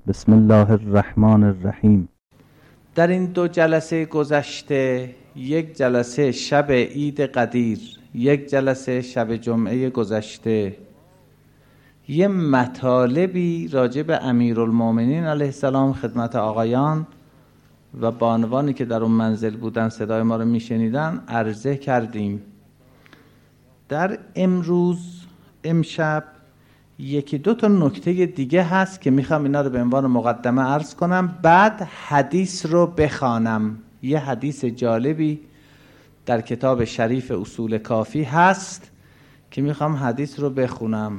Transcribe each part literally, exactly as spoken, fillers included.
بسم الله الرحمن الرحیم. در این دو جلسه گذشته، یک جلسه شب عید قدیر، یک جلسه شب جمعه گذشته، یه مطالبی راجع به امیرالمومنین علیه السلام خدمت آقایان و بانوانی که در اون منزل بودن صدای ما رو میشنیدن عرضه کردیم. در امروز امشب یکی دو تا نکته دیگه هست که میخوام اینا رو به عنوان مقدمه عرض کنم، بعد حدیث رو بخوانم. یه حدیث جالبی در کتاب شریف اصول کافی هست که میخوام حدیث رو بخونم.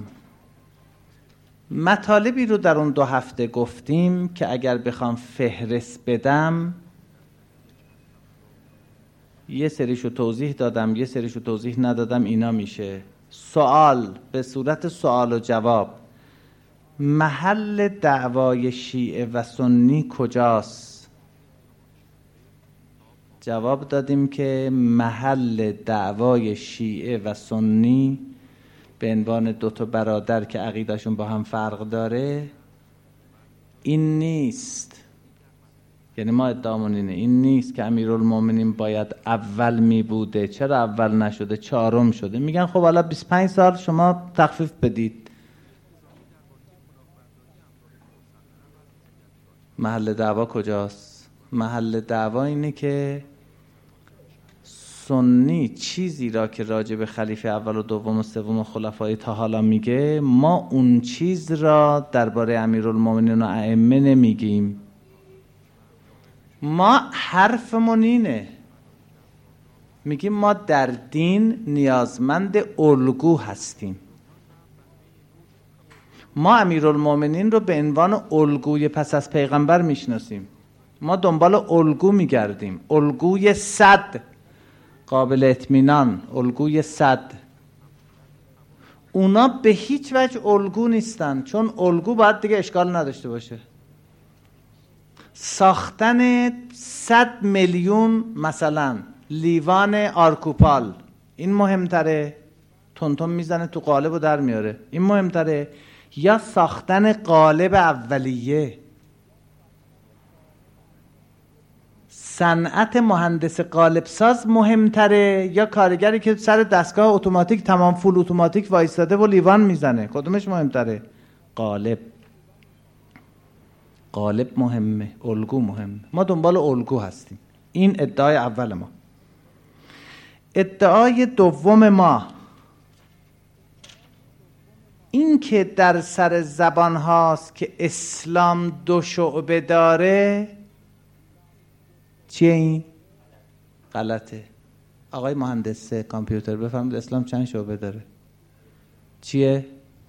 مطالبی رو در اون دو هفته گفتیم که اگر بخوام فهرست بدم، یه سریشو توضیح دادم، یه سریشو توضیح ندادم. اینا میشه سوال به صورت سوال و جواب. محل دعوای شیعه و سنی کجاست؟ جواب دادیم که محل دعوای شیعه و سنی به عنوان دو تا برادر که عقیدهشون با هم فرق داره این نیست. یعنی ما ادعامون اینه این نیست که امیرالمومنین باید اول می بوده. چرا اول نشده؟ چهارم شده. میگن خب حالا بیست و پنج سال شما تخفیف بدید. محل دعوا کجاست؟ محل دعوا اینه که سنی چیزی را که راجع به خلیفه اول و دوم و سوم و خلفای تا حالا میگه، ما اون چیز را درباره امیرالمومنین و ائمه نمیگیم. ما حرفمون اینه، میگیم ما در دین نیازمند الگو هستیم. ما امیرالمومنین رو به عنوان الگوی پس از پیغمبر میشناسیم. ما دنبال الگو میگردیم، الگوی صد، قابل اطمینان، الگوی صد. اونا به هیچ وجه الگو نیستن، چون الگو باید دیگه اشکال نداشته باشه. ساختن صد میلیون مثلا لیوان آرکوپال این مهمتره، تونتون میزنه تو قالب و در میاره، این مهمتره، یا ساختن قالب اولیه؟ صنعت مهندس قالب ساز مهمتره یا کارگری که سر دستگاه اتوماتیک تمام فول اتوماتیک وایستاده و لیوان میزنه؟ کدومش مهمتره؟ قالب. قالب مهمه، الگو مهمه. ما دنبال الگو هستیم. این ادعای اول ما. ادعای دوم ما این که در سر زبان هاست که اسلام دو شعبه داره. چیه این؟ غلطه. آقای مهندس کامپیوتر بفهمید اسلام چند شعبه داره؟ چیه؟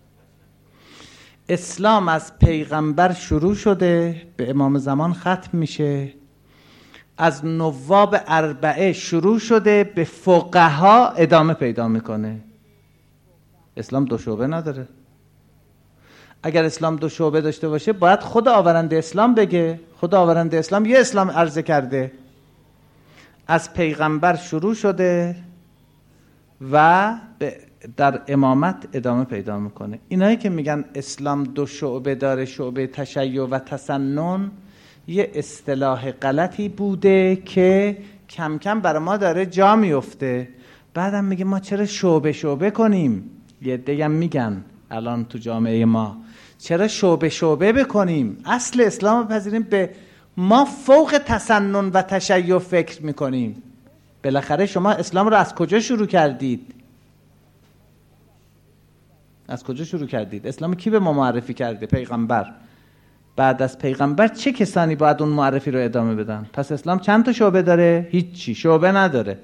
اسلام از پیغمبر شروع شده، به امام زمان ختم میشه. از نواب اربعه شروع شده، به فقها ادامه پیدا میکنه. اسلام دو شعبه نداره. اگر اسلام دو شعبه داشته باشه باید خود آورنده اسلام بگه. خود آورنده اسلام یه اسلام عرضه کرده، از پیغمبر شروع شده و به در امامت ادامه پیدا میکنه. اینایی که میگن اسلام دو شعبه داره، شعبه تشیع و تسنن، یه اصطلاح غلطی بوده که کم کم برای ما داره جا میفته. بعدم میگه ما چرا شعبه شعبه کنیم؟ یه دیگه میگن الان تو جامعه ما چرا شعبه شعبه بکنیم؟ اصل اسلام پذیریم، به ما فوق تسنن و تشیع فکر میکنیم. بالاخره شما اسلام رو از کجا شروع کردید؟ از کجا شروع کردید؟ اسلام کی به ما معرفی کرده؟ پیغمبر. بعد از پیغمبر چه کسانی باید اون معرفی رو ادامه بدن؟ پس اسلام چند تا شعبه داره؟ هیچی، شعبه نداره.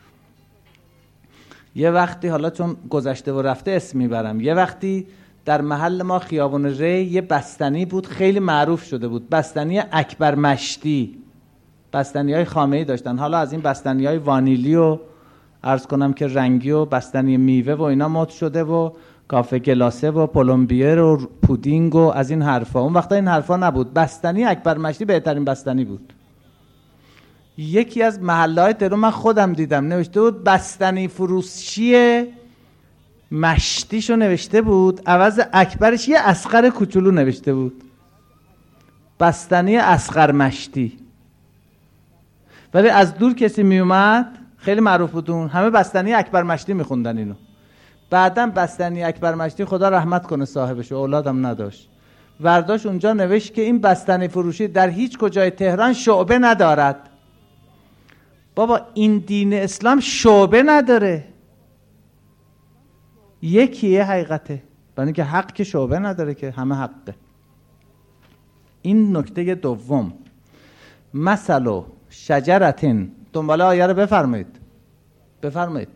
یه وقتی، حالا چون گذشته و رفته اسم میبرم، یه وقتی در محل ما خیابون ری یه بستنی بود خیلی معروف شده بود، بستنی اکبر مشتی. بستنی های خامه‌ای داشتن. حالا از این بستنی های وانیلی و عرض کنم که رنگی و بستنی میوه و اینا مد شده و کافه گلاسه و پلمبیر و پودینگ و از این حرفا. اون وقتا این حرفا نبود. بستنی اکبر مشتی بهترین بستنی بود. یکی از محله‌های تهران من خودم دیدم نوشته بود بستنی فروشی مشتیشو نوشته بود، عوض اکبرش یه اصغر کوچولو نوشته بود. بستنی اصغر مشتی. ولی از دور کسی می اومد، خیلی معروف بودون، همه بستنی اکبر مشتی میخوندن اینو. بعداً بستنی اکبر مشتی، خدا رحمت کنه صاحبش، اولادم نداشت، ورداش اونجا نوشت که این بستنی فروشی در هیچ کجای تهران شعبه ندارد. بابا این دین اسلام شعبه نداره، یکیه حقیقته، برای اینکه حق که شعبه نداره که همه حقه. این نکته دوم. مثل شجرتن، دنباله آیه رو بفرمایید بفرمایید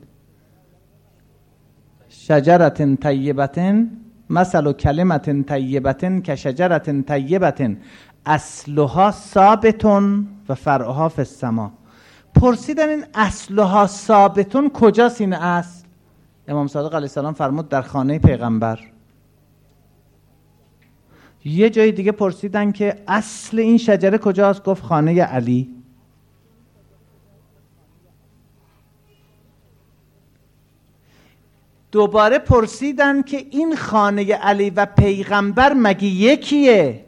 شجرتن طیبتن مثل کلمتن طیبتن که شجرتن طیبتن اصلها ثابتون و فرعها فی السما. پرسیدن این اصلها ثابتون کجاست؟ این اصل امام صادق علیه السلام فرمود در خانه پیغمبر. یه جای دیگه پرسیدن که اصل این شجره کجاست؟ گفت خانه علی. دوباره پرسیدن که این خانه علی و پیغمبر مگه یکیه؟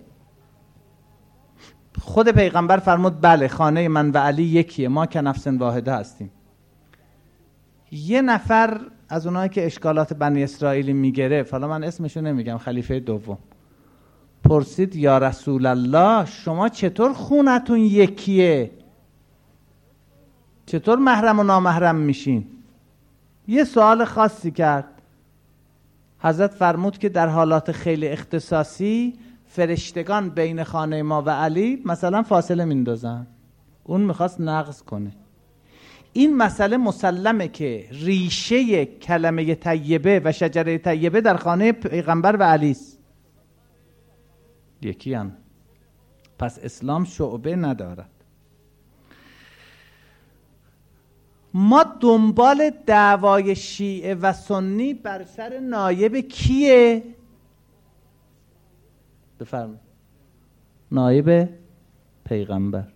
خود پیغمبر فرمود بله، خانه من و علی یکیه، ما که نفس واحده هستیم. یه نفر از اونایی که اشکالات بنی اسرائیلی میگرفت، حالا من اسمشو نمیگم، خلیفه دوم، پرسید یا رسول الله شما چطور خونتون یکیه؟ چطور محرم و نامحرم میشین؟ یه سوال خاصی کرد. حضرت فرمود که در حالات خیلی اختصاصی فرشتگان بین خانه ما و علی مثلا فاصله میندازن، اون میخواست نقض کنه. این مسئله مسلمه که ریشه کلمه طیبه و شجره طیبه در خانه پیغمبر و علی است، یکی هم. پس اسلام شعبه ندارد. ما دنبال دعوای شیعه و سنی بر سر نایب کیه؟ بفرمایید. نایب پیغمبر.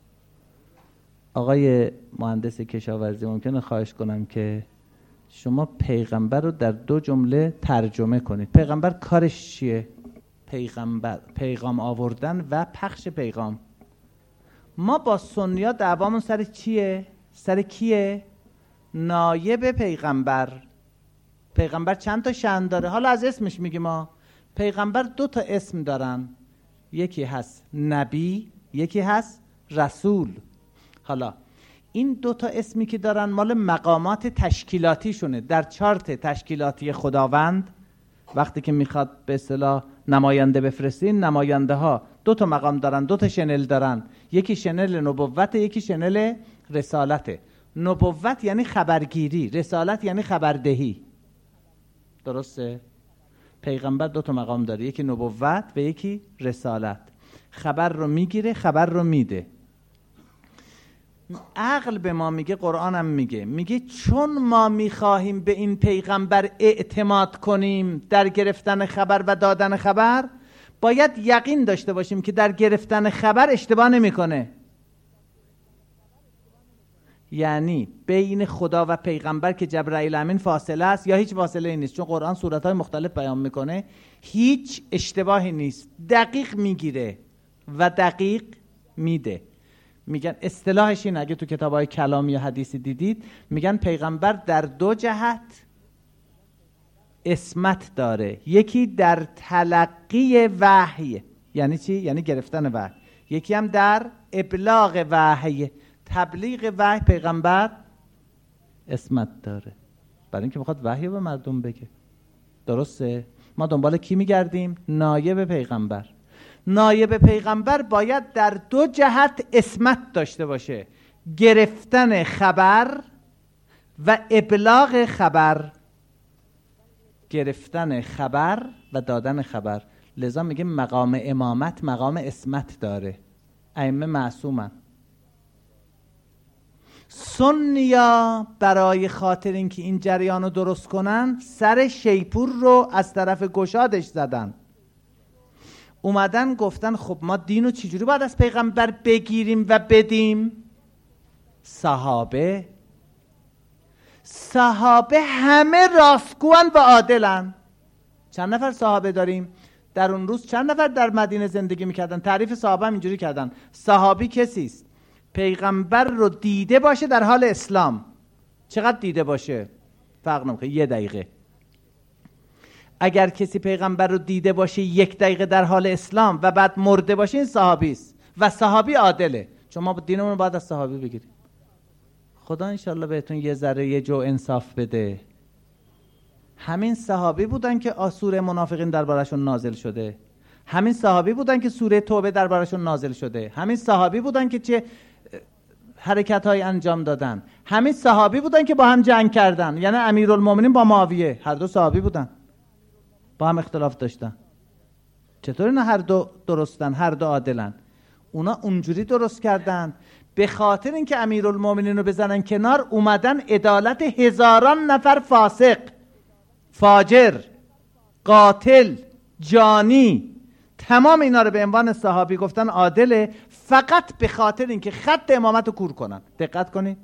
آقای مهندس کشاورزی ممکنه خواهش کنم که شما پیغمبر رو در دو جمله ترجمه کنید. پیغمبر کارش چیه؟ پیغمبر پیغام آوردن و پخش پیغام. ما با سنی‌ها دعوامون سر چیه؟ سر کیه؟ نایب پیغمبر. پیغمبر چند تا شأن داره؟ حالا از اسمش میگیم ما. پیغمبر دو تا اسم دارن، یکی هست نبی، یکی هست رسول. حالا این دو تا اسمی که دارن مال مقامات تشکیلاتی شونه. در چارت تشکیلاتی خداوند وقتی که میخواد به اصطلاح نماینده بفرستین، نماینده ها دو تا مقام دارن، دو تا شنل دارن، یکی شنل نبوت، یکی شنل رسالته. نبوت یعنی خبرگیری، رسالت یعنی خبردهی. درسته؟ پیغمبر دو تا مقام داره، یکی نبوت و یکی رسالت. خبر رو میگیره، خبر رو میده. عقل به ما میگه، قرآن هم میگه، میگه چون ما میخواهیم به این پیغمبر اعتماد کنیم در گرفتن خبر و دادن خبر، باید یقین داشته باشیم که در گرفتن خبر اشتباه نمیکنه. یعنی بین خدا و پیغمبر که جبرائیل امین فاصله است یا هیچ فاصله نیست، چون قرآن صورتهای مختلف بیان میکنه، هیچ اشتباهی نیست، دقیق میگیره و دقیق میده. میگن اصطلاحش این، اگه تو کتابای کلامی یا حدیثی دیدید، میگن پیغمبر در دو جهت اسمت داره. یکی در تلقی وحی، یعنی چی؟ یعنی گرفتن وحی. یکی هم در ابلاغ وحی، تبلیغ وحی. پیغمبر اسمت داره برای اینکه میخواد وحی به مردم بگه. درسته؟ ما دنبال کی میگردیم؟ نایب پیغمبر. نایب پیغمبر باید در دو جهت اسمت داشته باشه، گرفتن خبر و ابلاغ خبر. گرفتن خبر و دادن خبر. لذا میگه مقام امامت مقام اسمت داره، ائمه معصومن. سنیا برای خاطر اینکه این جریان رو درست کنن، سر شیپور رو از طرف گشادش زدن، اومدن گفتن خب ما دینو چجوری باید از پیغمبر بگیریم و بدیم؟ صحابه صحابه همه راستگوان و عادلن. چند نفر صحابه داریم؟ در اون روز چند نفر در مدینه زندگی میکردن؟ تعریف صحابه هم اینجوری کردن: صحابی کسی است پیغمبر رو دیده باشه در حال اسلام. چقدر دیده باشه؟ فرق نمیکنه، یه دقیقه. اگر کسی پیغمبر رو دیده باشه یک دقیقه در حال اسلام و بعد مرده باشه، این صحابی است و صحابی عادله. چون ما دینمون رو باید از صحابی بگیریم. خدا انشالله بهتون یه ذره یه جو انصاف بده. همین صحابی بودن که سوره منافقین دربارشون نازل شده. همین صحابی بودن که سوره توبه دربارشون نازل شده. همین صحابی بودن که چه حرکت‌های انجام دادن. همین صحابی بودن که با هم جنگ کردن. یعنی امیرالمومنین با معاویه، هر دو صحابی بودن، با هم اختلاف داشتن. چطور اینا هر دو درستن، هر دو عادلن؟ اونا اونجوری درست کردن به خاطر اینکه امیرالمومنین رو بزنن کنار، اومدن عدالت هزاران نفر فاسق، فاجر، قاتل، جانی، تمام اینا رو به عنوان صحابی گفتن عادله، فقط به خاطر اینکه خط امامت رو کور کنن. دقت کنید،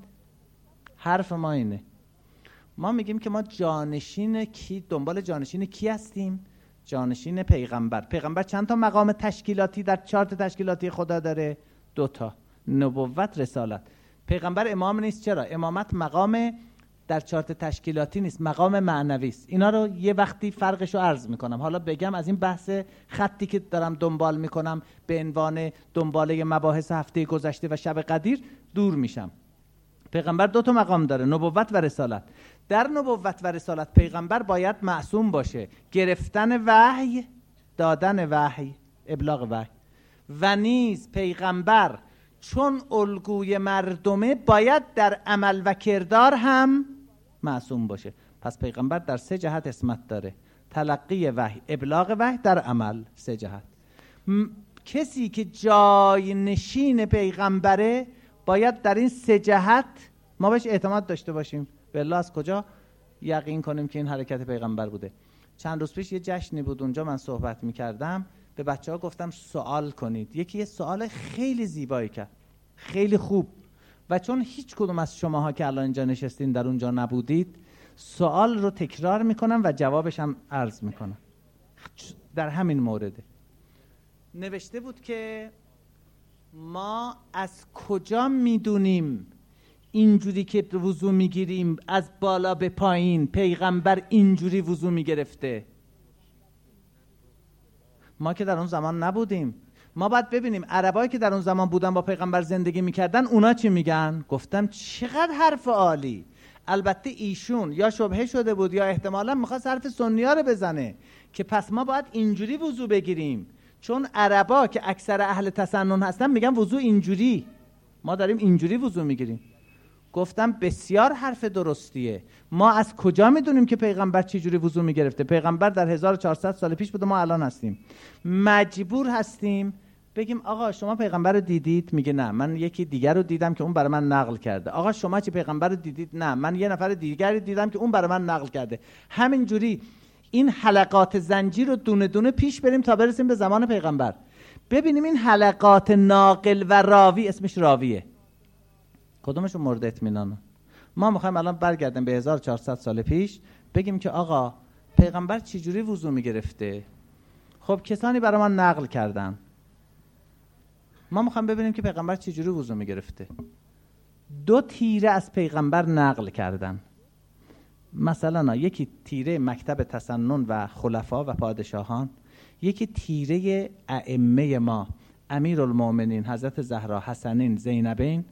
حرف ما اینه. ما میگیم که ما جانشین کی، دنبال جانشین کی هستیم؟ جانشین پیغمبر. پیغمبر چند تا مقام تشکیلاتی در چارت تشکیلاتی خدا داره؟ دوتا: نبوت، رسالت. پیغمبر امام نیست. چرا؟ امامت مقام در چارت تشکیلاتی نیست، مقام معنوی است. اینا رو یه وقتی فرقش رو عرض میکنم. حالا بگم از این بحث خطی که دارم دنبال میکنم به عنوان دنباله مباحث هفته گذشته و شب قدیر دور میشم. پیغمبر دو تا مقام داره، نبوت و رسالت. در نبوت و رسالت پیغمبر باید معصوم باشه، گرفتن وحی، دادن وحی، ابلاغ وحی. و نیز پیغمبر چون الگوی مردمه باید در عمل و کردار هم معصوم باشه. پس پیغمبر در سه جهت عصمت داره: تلقی وحی، ابلاغ وحی، در عمل. سه جهت. م... کسی که جای نشین پیغمبره باید در این سه جهت ما بهش اعتماد داشته باشیم. بالله از کجا یقین کنیم که این حرکت پیغمبر بوده؟ چند روز پیش یه جشنی بود، اونجا من صحبت میکردم، به بچه ها گفتم سوال کنید. یکی یه سوال خیلی زیبایی کرد، خیلی خوب، و چون هیچ کدوم از شماها که الان اینجا نشستین در اونجا نبودید، سوال رو تکرار میکنم و جوابش هم عرض میکنم. در همین مورده نوشته بود که ما از کجا میدونیم اینجوری که وضو میگیریم از بالا به پایین پیغمبر اینجوری وضو میگرفته؟ ما که در اون زمان نبودیم. ما باید ببینیم عربایی که در اون زمان بودن با پیغمبر زندگی میکردن اونا چی میگن. گفتم چقدر حرف عالی. البته ایشون یا شبهه شده بود یا احتمالا میخواست حرف سنی‌ها رو بزنه که پس ما باید اینجوری وضو بگیریم، چون عربا که اکثر اهل تسنن هستن میگن وضو اینجوری، ما داریم اینجوری وضو میگیریم. گفتم بسیار حرف درستیه. ما از کجا میدونیم که پیغمبر چی جوری وضو میگرفته؟ پیغمبر در هزار و چهارصد سال پیش بوده، ما الان هستیم. مجبور هستیم بگیم آقا شما پیغمبر رو دیدید؟ میگه نه، من یکی دیگر رو دیدم که اون برای من نقل کرده. آقا شما چی پیغمبر رو دیدید؟ نه، من یه نفر دیگری دیدم که اون برای من نقل کرده. همینجوری این حلقات زنجیر رو دونه دونه پیش بریم تا برسیم به زمان پیغمبر. ببینیم این حلقات ناقل و راوی، اسمش راویه، کدومشون مورد اطمینانه؟ ما میخوایم الان برگردیم به هزار و چهارصد سال پیش بگیم که آقا پیغمبر چی جوری وضو میگرفته. خب کسانی برای من نقل کردن، ما میخوایم ببینیم که پیغمبر چی جوری وضو میگرفته. دو تیره از پیغمبر نقل کردن. مثلا یکی تیره مکتب تسنن و خلفا و پادشاهان، یکی تیره ائمه ما، امیرالمومنین حضرت زهرا، حسنین، زینبین.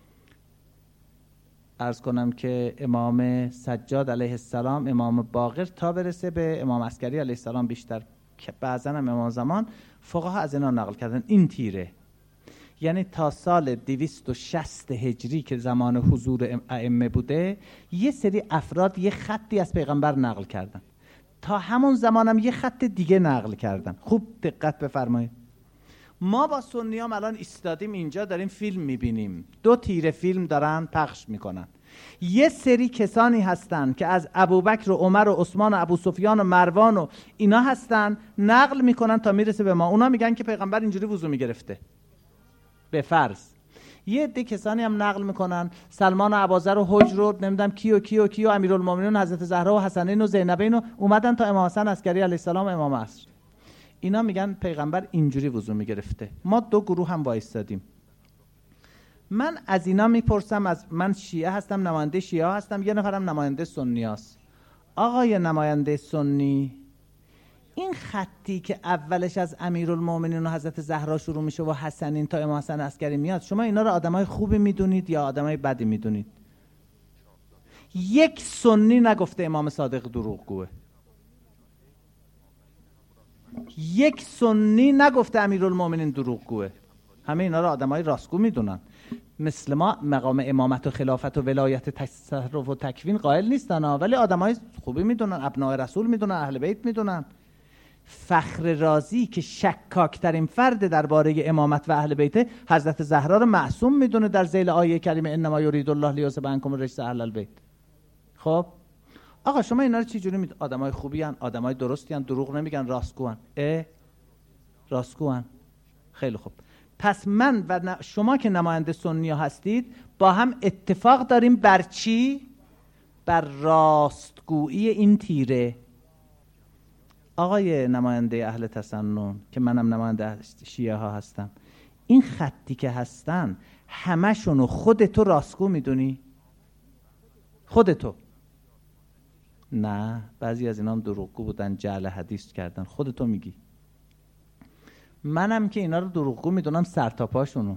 عرض کنم که امام سجاد علیه السلام، امام باقر، تا برسه به امام عسکری علیه السلام بیشتر، که بعضا هم امام زمان، فقها از اینا نقل کردن. این تیره یعنی تا سال دویست و شصت هجری که زمان حضور ائمه بوده، یه سری افراد یه خطی از پیغمبر نقل کردن، تا همون زمان هم یه خط دیگه نقل کردن. خوب دقت بفرمایید. ما با سنیام الان ایستادیم اینجا داریم فیلم میبینیم، دو تیره فیلم دارن پخش میکنن. یه سری کسانی هستن که از ابوبکر و عمر و عثمان و ابو سفیان و مروان و اینا هستن، نقل میکنن تا میرسه به ما. اونا میگن که پیغمبر اینجوری وضو میگرفته به فرض. یه عده کسانی هم نقل میکنن سلمان و ابوذر و حجر رو نمیدونم کیو کیو کیو امیرالمومنین حضرت زهرا و حسنین و زینبین و اومدن تا امام حسن عسکری علیه السلام و امام عصر. اینا میگن پیغمبر اینجوری وضو میگرفته. ما دو گروه هم وایستادیم. من از اینا میپرسم، از من شیعه هستم، نماینده شیعه هستم، یه نفرم نماینده سنی هست. آقای نماینده سنی، این خطی که اولش از امیرالمومنین و حضرت زهرا شروع میشه و حسنین تا امام حسن عسکری میاد، شما اینا رو آدمای خوبی میدونید یا آدمای بدی میدونید؟ یک سنی نگفته امام صادق دروغگوه. یک سنی نگفته امیرالمومنین دروغگوه. همه اینا رو آدمای راستگو میدونن. مثل ما مقام امامت و خلافت و ولایت تصرف و تکوین قائل نیستن، ولی آدمای خوبی میدونن، ابناء رسول میدونن، اهل بیت میدونن. فخر رازی که شکاکترین فرد درباره امامت و اهل بیت، حضرت زهرا رو معصوم میدونه در ذیل آیه کریمه انما یرید الله لیذهب عنکم الرجس اهل البیت. خب آقا شما اینا رو چه جوری میدونید؟ آدمای خوبی ان، آدمای درستی ان، دروغ نمیگن، راستگو ان. اه راستگو ان. خیلی خوب. پس من و شما که نماینده سنی هستید با هم اتفاق داریم بر چی؟ بر راستگویی این تیره. آقای نماینده اهل تسنن که منم نماینده شیعه ها هستم، این خطی که هستن همشونو خودتو راستگو میدونی؟ خودتو؟ نه، بعضی از اینا هم دروغگو بودن، جعل حدیث کردن. خودتو میگی. منم که اینا رو دروغگو میدونم سر تا پاشونو.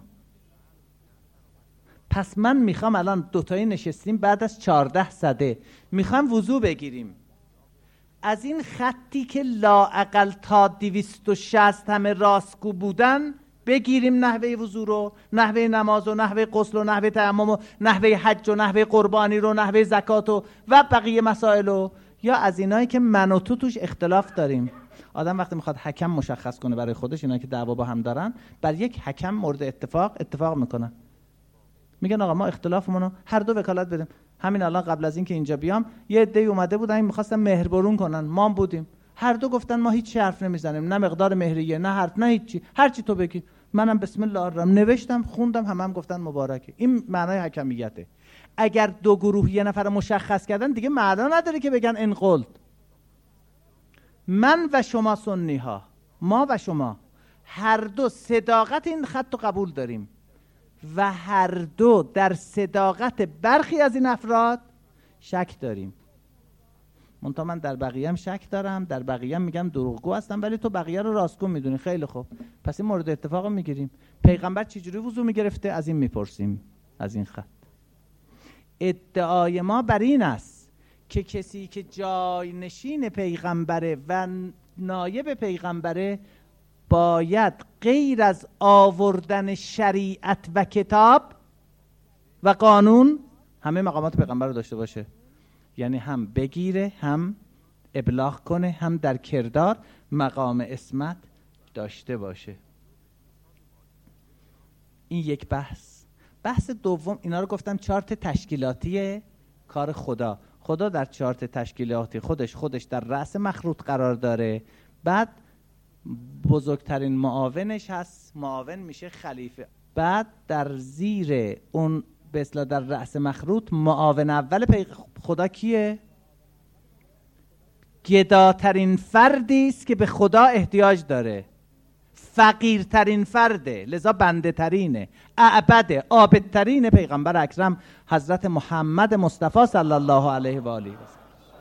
پس من میخوام الان دوتایی نشستیم بعد از چارده سده میخوام وضو بگیریم، از این خطی که لااقل تا دویست و شصت همه راستگو بودن بگیریم نحوه وضو رو، نحوه نماز و نحوه غسل و نحوه تیمم و نحوه حج و نحوه قربانی رو، نحوه زکات و و بقیه مسائل رو، یا از اینایی که من و تو توش اختلاف داریم. آدم وقتی میخواد حکم مشخص کنه برای خودش، اینا که دعوا با هم دارن، بر یک حکم مورد اتفاق اتفاق میکنن، میگن آقا ما اختلافمون رو هر دو وکالت بدیم. همین الان قبل از این که اینجا بیام یه عده‌ای اومده بودن میخواستن مهربرون کنن، ما بودیم، هر دو گفتن ما هیچ حرف نمیزنیم، نه مقدار مهریه نه حرف نه هیچی، هر چی تو بگی. منم بسم الله الرحمن نوشتم خوندم، همه هم گفتن مبارکه. این معنای حکمیته. اگر دو گروه یه نفر مشخص کردن دیگه معنا نداره که بگن انقلت. من و شما سنی ها، ما و شما هر دو صداقت این خط رو قبول داریم و هر دو در صداقت برخی از این افراد شک داریم. منتها من در بقیه هم شک دارم، در بقیه هم میگم دروغگو هستم، ولی تو بقیه رو راستگو میدونی. خیلی خوب، پس این مورد اتفاق میگیریم. پیغمبر چجوری وضو میگرفته؟ از این میپرسیم، از این خط. ادعای ما بر این است که کسی که جای نشین پیغمبره و نایب پیغمبره باید غیر از آوردن شریعت و کتاب و قانون همه مقامات پیغمبر رو داشته باشه. یعنی هم بگیره، هم ابلاغ کنه، هم در کردار مقام عصمت داشته باشه. این یک بحث. بحث دوم، اینا رو گفتم چارت تشکیلاتی کار خدا. خدا در چارت تشکیلاتی خودش خودش در رأس مخروط قرار داره، بعد بزرگترین معاونش هست، معاون میشه خلیفه، بعد در زیر اون به اصطلاح در رأس مخروط معاون اول پیغ... خدا کیه؟ گداترین فردی است که به خدا احتیاج داره، فقیرترین فرده، لذا بنده ترینه، اعبده، عابدترین پیغمبر اکرم حضرت محمد مصطفی صلی الله علیه و آله و سلم.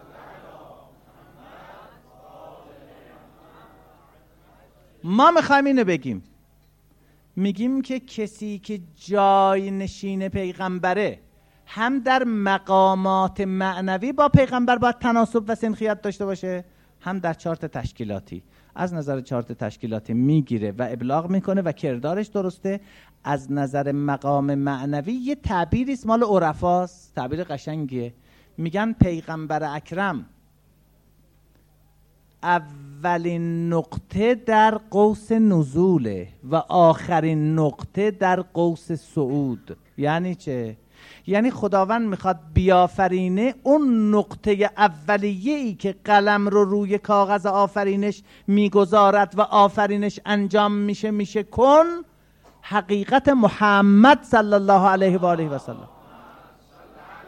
ما میخوایم اینو بگیم، میگیم که کسی که جای نشین پیغمبره هم در مقامات معنوی با پیغمبر باید تناسب و سنخیت داشته باشه، هم در چارت تشکیلاتی. از نظر چارت تشکیلاتی میگیره و ابلاغ میکنه و کردارش درسته. از نظر مقام معنوی یه تعبیری است مال عرفاست، تعبیر قشنگیه. میگن پیغمبر اکرم اولین نقطه در قوس نزوله و آخرین نقطه در قوس صعود. یعنی چه؟ یعنی خداوند میخواد بیافرینه اون نقطه اولیه‌ای که قلم رو روی کاغذ آفرینش میگذارد و آفرینش انجام میشه میشه کن، حقیقت محمد صلی الله علیه و آله و سلم.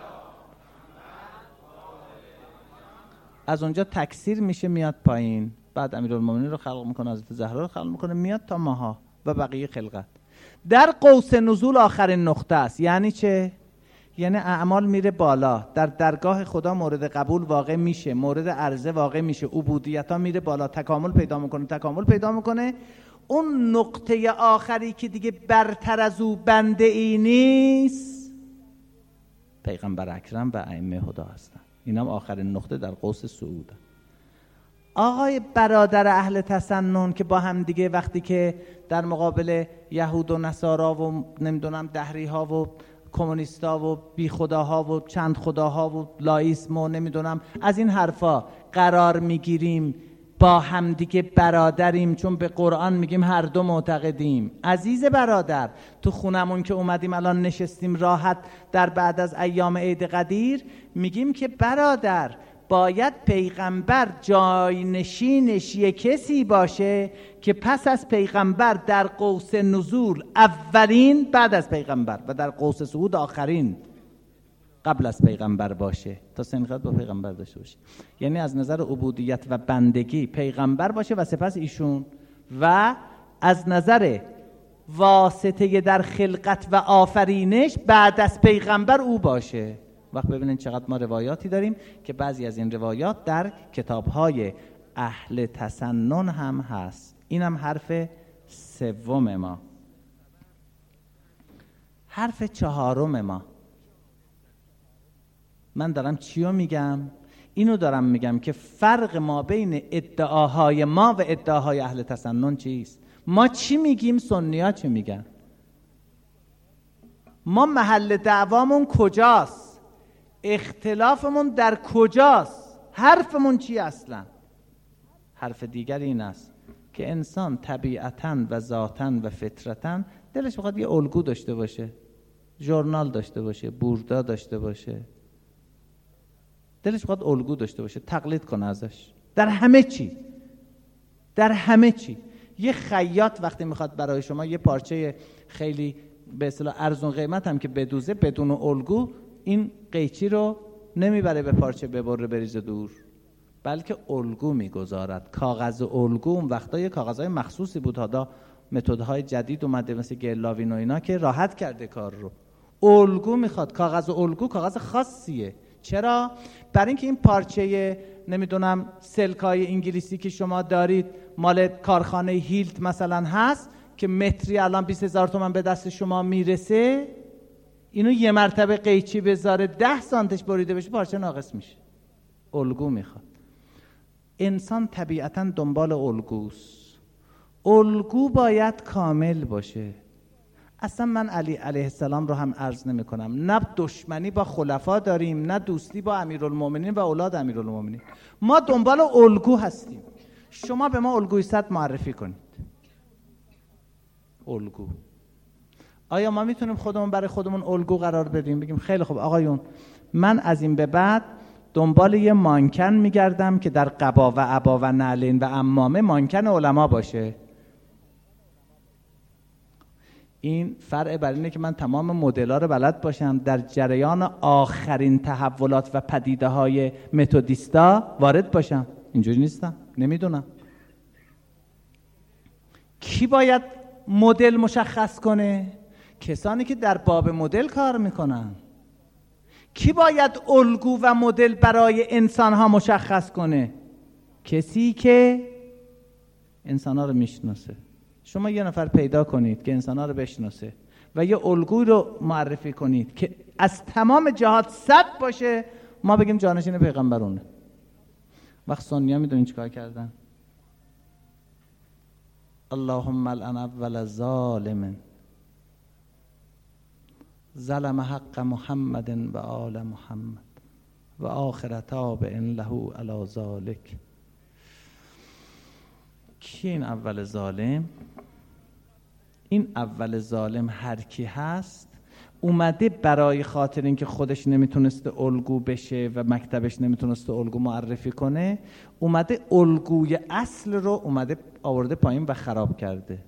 از اونجا تکثیر میشه میاد پایین، بعد امیرالمومنین رو خلق میکنه، حضرت زهرا رو خلق میکنه، میاد تا ماها و بقیه خلقت. در قوس نزول آخرین نقطه است. یعنی چه؟ یعنی اعمال میره بالا، در درگاه خدا مورد قبول واقع میشه، مورد عرضه واقع میشه، عبودیت ها میره بالا، تکامل پیدا میکنه، تکامل پیدا میکنه. اون نقطه آخری که دیگه برتر از او بنده ای نیست، پیغمبر اکرم و ائمه هدا هستن. این هم آخرین نقطه در قوس صعود. آقای برادر اهل تسنن که با هم دیگه وقتی که در مقابل یهود و نصارا و نمیدونم دهری ها و کمونیستا و بی خداها و چند خداها و لایسم و نمیدونم از این حرفا قرار میگیریم، با هم دیگه برادریم، چون به قرآن میگیم هر دو معتقدیم. عزیز برادر، تو خونمون که اومدیم الان نشستیم راحت در بعد از ایام عید قدیر، میگیم که برادر باید پیغمبر جای نشینش یک کسی باشه که پس از پیغمبر در قوس نزول اولین بعد از پیغمبر و در قوس صعود آخرین قبل از پیغمبر باشه، تا سنخت با پیغمبر داشته باشه. یعنی از نظر عبودیت و بندگی پیغمبر باشه و سپس ایشون، و از نظر واسطه در خلقت و آفرینش بعد از پیغمبر او باشه. وقت ببینید چقدر ما روایاتی داریم که بعضی از این روایات در کتاب‌های اهل تسنن هم هست. اینم حرف سوم ما. حرف چهارم ما، من دارم چیو میگم؟ اینو دارم میگم که فرق ما بین ادعاهای ما و ادعاهای اهل تسنن چیست. ما چی میگیم، سنی‌ها چی میگن؟ ما محل دعوامون کجاست؟ اختلافمون در کجاست؟ حرفمون چی اصلا؟ حرف دیگر این است که انسان طبیعتاً و ذاتاً و فطرتاً دلش بخواد یه الگو داشته باشه، ژورنال داشته باشه، بوردا داشته باشه، دلش بخواد الگو داشته باشه، تقلید کنه ازش در همه چی، در همه چی. یه خیاط وقتی میخواد برای شما یه پارچه خیلی به اصطلاح ارزون قیمت هم که بدوزه، بدون الگو این قیچی رو نمیبره به پارچه ببره بریزه دور، بلکه الگو میگذارد. کاغذ الگو اون وقتا یه کاغذهای مخصوصی بود، حالا متدهای جدید اومده مثل گلاوین و اینا که راحت کرده کار رو. الگو میخواد، کاغذ الگو کاغذ خاصیه. چرا؟ برای اینکه این پارچه نمیدونم سلکای انگلیسی که شما دارید مال کارخانه هیلت مثلا هست که متری الان بیست هزار تومان به دست شما میرسه، اینو یه مرتبه قیچی بذاره ده سانتش بریده بشه پارچه ناقص میشه. الگو میخواد. انسان طبیعتاً دنبال الگوست. الگو باید کامل باشه. اصلا من علی علیه السلام رو هم عرض نمی کنم، نه دشمنی با خلفا داریم، نه دوستی با امیرالمومنین و اولاد امیرالمومنین. ما دنبال الگو هستیم. شما به ما الگوی صد معرفی کنید. الگو. آیا ما میتونیم خودمون برای خودمون الگو قرار بدیم؟ بگیم خیلی خوب آقایون، من از این به بعد دنبال یه مانکن میگردم که در قبا و عبا و نعلین و عمامه مانکن علما باشه. این فرع بر اینه که من تمام مدل‌ها رو بلد باشم، در جریان آخرین تحولات و پدیده های متدیستا وارد باشم. اینجوری نیستم، نمیدونم. کی باید مدل مشخص کنه؟ کسانی که در باب مدل کار میکنن. کی باید الگو و مدل برای انسانها مشخص کنه؟ کسی که انسانها رو میشناسه. شما یه نفر پیدا کنید که انسانها رو بشناسه و یه الگوی رو معرفی کنید که از تمام جهات صد باشه، ما بگیم جانشین پیغمبرونه. وقت سنی‌ها میدونین چیکار کردن؟ اللهم الان اول ظالم ظلم حق محمد و آل محمد و آخر تابع له علی ذلک. کی این اول ظالم؟ این اول ظالم هر کی هست اومده برای خاطر اینکه خودش نمیتونسته الگو بشه و مکتبش نمیتونسته الگو معرفی کنه، اومده الگوی اصل رو اومده آورده پایین و خراب کرده.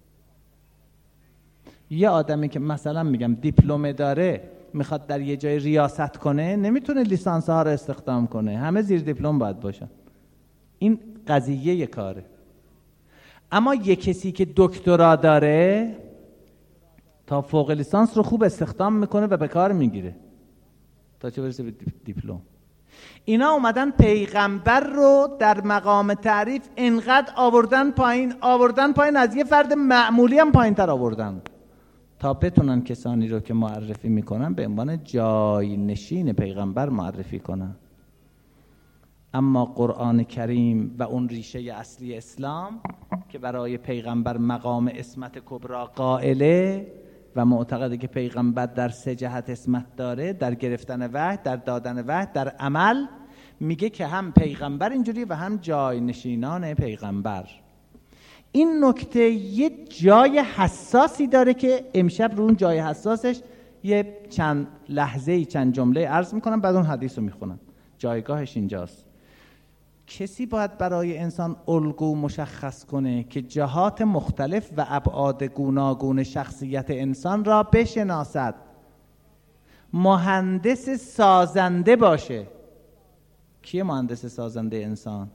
یه آدمی که مثلا میگم دیپلم داره میخواد در یه جای ریاست کنه، نمیتونه لیسانس ها رو استخدام کنه، همه زیر دیپلم باید باشن. این قضیه یه کاره. اما یه کسی که دکترا داره تا فوق لیسانس رو خوب استخدام میکنه و به کار میگیره تا چه برسه به دیپلم. اینا اومدن پیغمبر رو در مقام تعریف انقدر آوردن پایین آوردن پایین از یه فرد معمولی هم پایین تر آوردن تا بتونن کسانی رو که معرفی میکنن به عنوان جای نشین پیغمبر معرفی کنن. اما قرآن کریم و اون ریشه اصلی اسلام که برای پیغمبر مقام اسمت کبرا قائله و معتقده که پیغمبر در سه جهت اسمت داره، در گرفتن وحی، در دادن وحی، در عمل، میگه که هم پیغمبر اینجوری و هم جای نشینان پیغمبر. این نکته یه جای حساسی داره که امشب رو اون جای حساسش یه چند لحظه‌ای چند جمله عرض میکنم، بعد اون حدیث رو میخونم. جایگاهش اینجاست. کسی باید برای انسان الگو مشخص کنه که جهات مختلف و ابعاد گوناگون شخصیت انسان را بشناسد، مهندس سازنده باشه. کیه مهندس سازنده انسان؟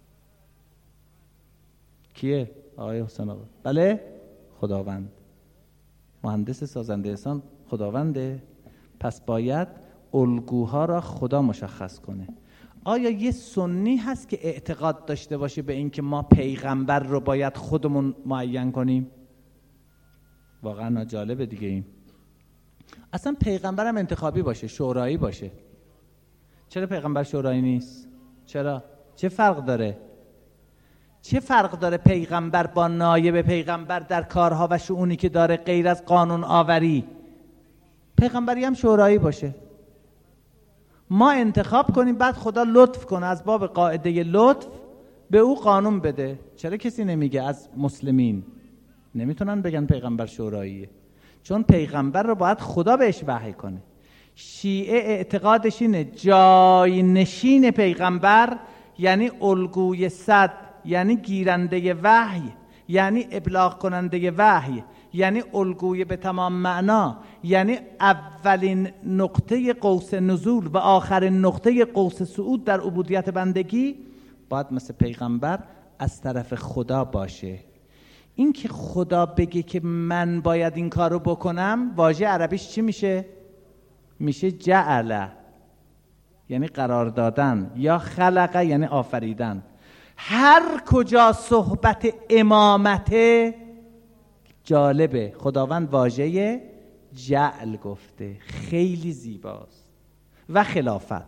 کیه؟ آقای حسین آقا. بله؟ خداوند. مهندس سازنده انسان خداونده. پس باید الگوها را خدا مشخص کنه. آیا یه سنی هست که اعتقاد داشته باشه به این که ما پیغمبر رو باید خودمون معین کنیم؟ واقعا جالبه دیگه. این اصلا پیغمبر هم انتخابی باشه، شورایی باشه. چرا پیغمبر شورایی نیست؟ چرا؟ چه فرق داره؟ چه فرق داره پیغمبر با نایب پیغمبر در کارها و شؤونی که داره غیر از قانون آوری؟ پیغمبری هم شورایی باشه، ما انتخاب کنیم، بعد خدا لطف کنه از باب قاعده لطف به او قانون بده. چرا کسی نمیگه از مسلمین؟ نمیتونن بگن پیغمبر شوراییه، چون پیغمبر رو باید خدا بهش وحی کنه. شیعه اعتقادش اینه جای نشین پیغمبر یعنی الگوی صد، یعنی گیرنده وحی، یعنی ابلاغ کننده وحی، یعنی الگوی به تمام معنا، یعنی اولین نقطه قوس نزول و آخرین نقطه قوس صعود در عبودیت بندگی باید مثل پیغمبر از طرف خدا باشه. این که خدا بگه که من باید این کارو بکنم، واژه عربیش چی میشه؟ میشه جعل، یعنی قرار دادن، یا خلق یعنی آفریدن. هر کجا صحبت امامته جالبه خداوند واژه جعل گفته، خیلی زیباست. و خلافت،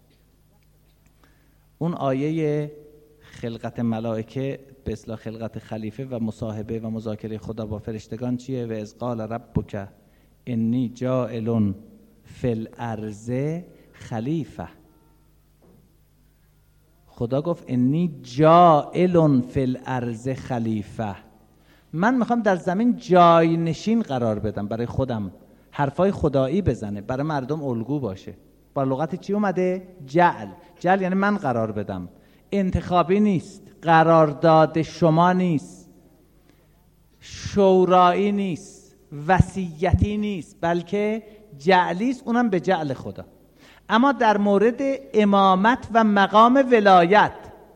اون آیه خلقت ملائکه به اصطلاح خلقت خلیفه و مصاحبه و مذاکره خدا با فرشتگان چیه؟ و اذ قال ربک انی جاعل فی الارض خلیفه. خدا گفت انی جاعل فی الارض خلیفه، من میخوام در زمین جای نشین قرار بدم برای خودم، حرفای خدایی بزنه، برای مردم الگو باشه. با لغت چی اومده؟ جعل. جعل یعنی من قرار بدم، انتخابی نیست، قرارداد شما نیست، شورایی نیست، وصیتی نیست، بلکه جعلی است، اونم به جعل خدا. اما در مورد امامت و مقام ولایت،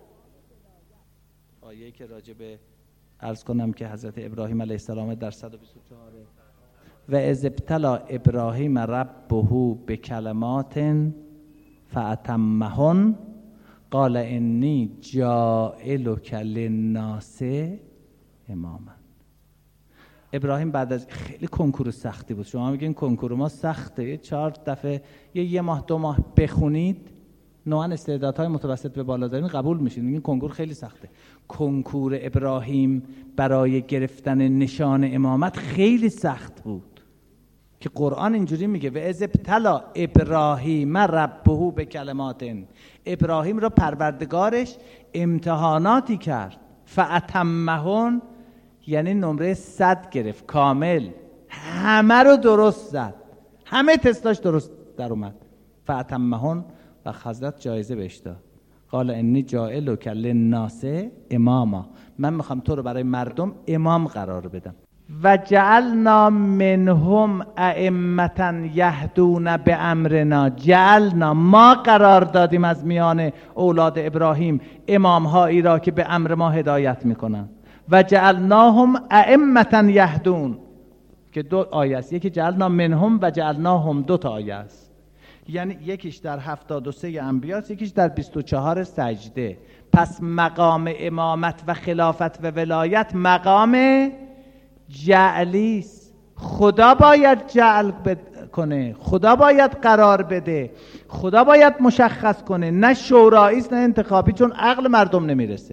آیه که راجع به عرض کنم که حضرت ابراهیم علیه السلام در صد و بیست و چهار و اذ ابتلی ابراهیم ربه بکلمات فاتمهن قال انی جاعلک للناس اماما. ابراهیم بعد از خیلی کنکور سختی بود، شما میگین کنکور ما سخته، چهار دفعه یه یه ماه دو ماه بخونید نوعا استعدادهای متوسط به بالا دارین قبول میشین. میگین کنکور خیلی سخته. کنکور ابراهیم برای گرفتن نشان امامت خیلی سخت بود که قرآن اینجوری میگه و اذ ابتلی ابراهیم ربه بکلمات، ابراهیم را پروردگارش امتحاناتی کرد، فاتمهن یعنی نمره صد گرفت، کامل، همه رو درست زد، همه تستاش درست در اومد. فاتمهن و حضرت جایزه بهش داد، قال انی جاعلک للناس اماما، من میخوام تو رو برای مردم امام قرار بدم. و جعلنا منهم ائمة یهدون بامرنا. جعلنا، ما قرار دادیم از میان اولاد ابراهیم امام هایی را که به امر ما هدایت میکنن. و جعلناهم ائمة یهدون که دو آیه است، یکی جعلنا منهم و جعلناهم دو تا آیه است، یعنی یکیش در هفتاد و سه انبیاست، یکیش در بیست و چهار سجده. پس مقام امامت و خلافت و ولایت مقام جعلیست. خدا باید جعل کنه، خدا باید قرار بده، خدا باید مشخص کنه، نه شوراییست نه انتخابی، چون عقل مردم نمیرسه.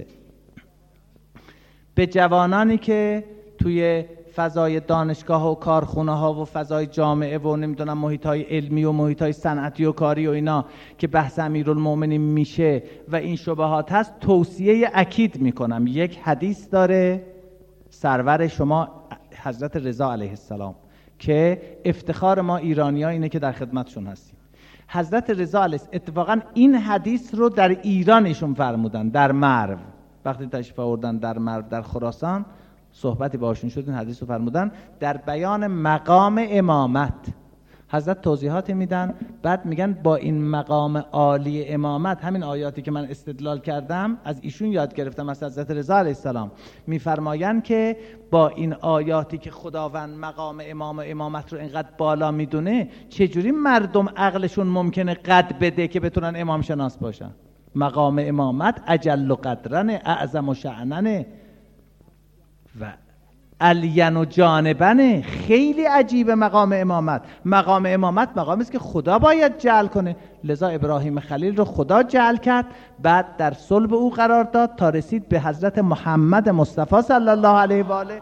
به جوانانی که توی فضای دانشگاه و کارخونه ها و فضای جامعه و نمیدونم محیط های علمی و محیط های صنعتی و کاری و اینا که بحث امیرالمومنین میشه و این شبهات هست، توصیه اکید میکنم. یک حدیث داره سرور شما حضرت رضا علیه السلام که افتخار ما ایرانی ها اینه که در خدمتشون هستیم. حضرت رضا علیه اتفاقا این حدیث رو در ایران ایشون فرمودن، در مرو وقتی تشریف آوردن در مرو در خراسان صحبتی باشون شد، این حدیث رو فرمودن در بیان مقام امامت. حضرت توضیحات میدن، بعد میگن با این مقام عالی امامت، همین آیاتی که من استدلال کردم از ایشون یاد گرفتم از حضرت رضا علیه السلام، میفرمایند که با این آیاتی که خداوند مقام امام و امامت رو اینقدر بالا میدونه، چجوری مردم عقلشون ممکنه قد بده که بتونن امام شناس باشن؟ مقام امامت اجل و قدرن، اعظم و شعنن و الین و جانبنه. خیلی عجیبه مقام امامت. مقام امامت مقامی است که خدا باید جعل کنه، لذا ابراهیم خلیل رو خدا جعل کرد، بعد در صلب او قرار داد تا رسید به حضرت محمد مصطفی صلی الله علیه و آله.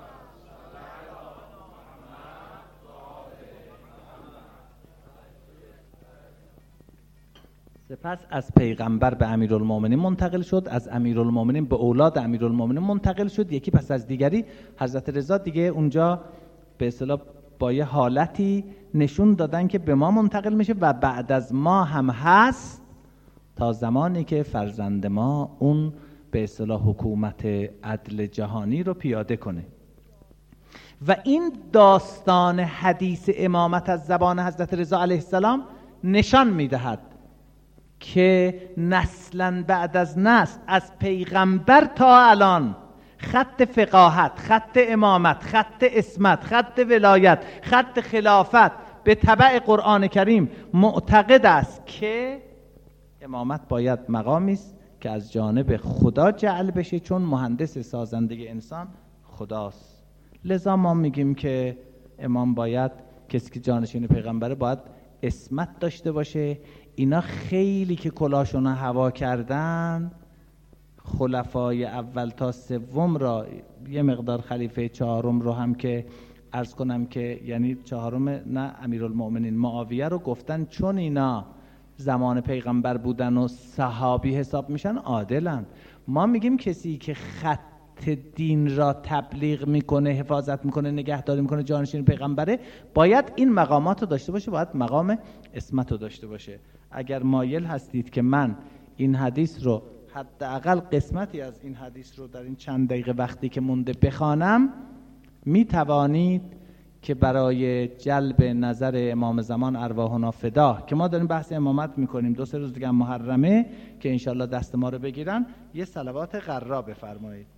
سپس از پیغمبر به امیرالمومنین منتقل شد، از امیرالمومنین به اولاد امیرالمومنین منتقل شد، یکی پس از دیگری. حضرت رضا دیگه اونجا به اصطلاح با یه حالتی نشون دادن که به ما منتقل میشه و بعد از ما هم هست تا زمانی که فرزند ما اون به اصطلاح حکومت عدل جهانی رو پیاده کنه. و این داستان حدیث امامت از زبان حضرت رضا علیه السلام نشان میدهد که نسلا بعد از نسل، از پیغمبر تا الان، خط فقاهت، خط امامت، خط اسمت، خط ولایت، خط خلافت به تبع قرآن کریم معتقد است که امامت باید مقامی است که از جانب خدا جعل بشه، چون مهندس سازنده انسان خداست. لذا ما میگیم که امام باید، کسی که جانشین پیغمبره باید اسمت داشته باشه. اینا خیلی که کلاشون هوا کردن، خلفای اول تا سوم را، یه مقدار خلیفه چهارم رو هم که عرض کنم که یعنی چهارم نه امیرالمومنین معاویه رو گفتن چون اینا زمان پیغمبر بودن و صحابی حساب میشن عادلن. ما میگیم کسی که خط دین را تبلیغ میکنه، حفاظت میکنه، نگهداری میکنه، جانشین پیغمبره، باید این مقامات رو داشته باشه، باید مقام اسمت رو داشته باشه. اگر مایل هستید که من این حدیث رو، حداقل قسمتی از این حدیث رو در این چند دقیقه وقتی که مونده بخوانم، میتوانید که برای جلب نظر امام زمان ارواحنا فدا، که ما داریم بحث امامت میکنیم، دو سه روز دیگه محرمه که انشالله دست ما رو بگیرن، یه صلوات غرا بفرمایید.